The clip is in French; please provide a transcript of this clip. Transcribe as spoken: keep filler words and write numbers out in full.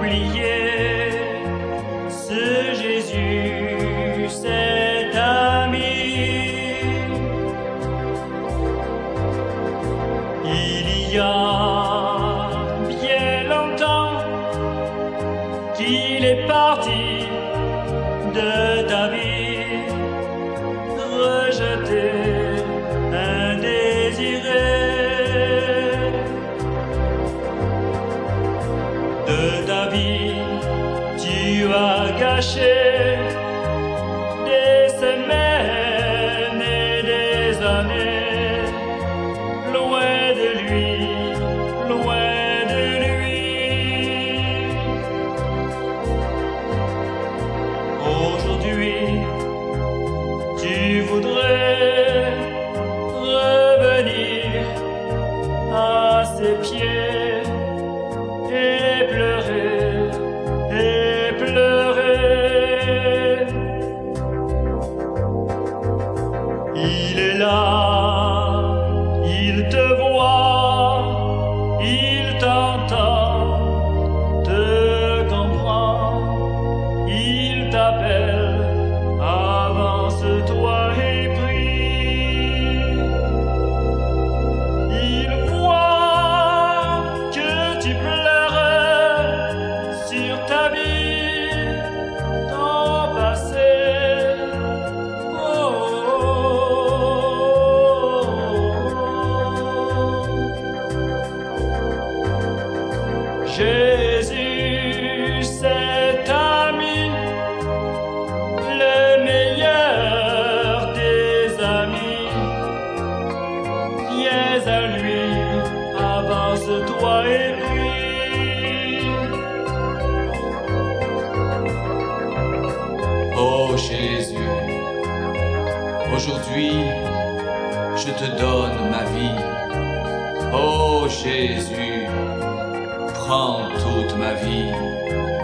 oublier ce Jésus, cet ami. Il y a bien longtemps qu'il est parti de ta vie, rejeté, indésiré. De ta vie, tu as gâché des semaines et des années, loin de lui, loin de lui. Aujourd'hui, tu voudrais revenir à ses pieds et pleurer, et pleurer. Il est là, il te voit, il t'entend, te comprend, il t'appelle, avance-toi et prie. Il voit que tu pleures sur ta vie, ton passé. Oh, Jésus, cet ami, le meilleur des amis. Viens à lui, avance-toi et prie. Oh Jésus, aujourd'hui je te donne ma vie. Oh Jésus, prends toute ma vie.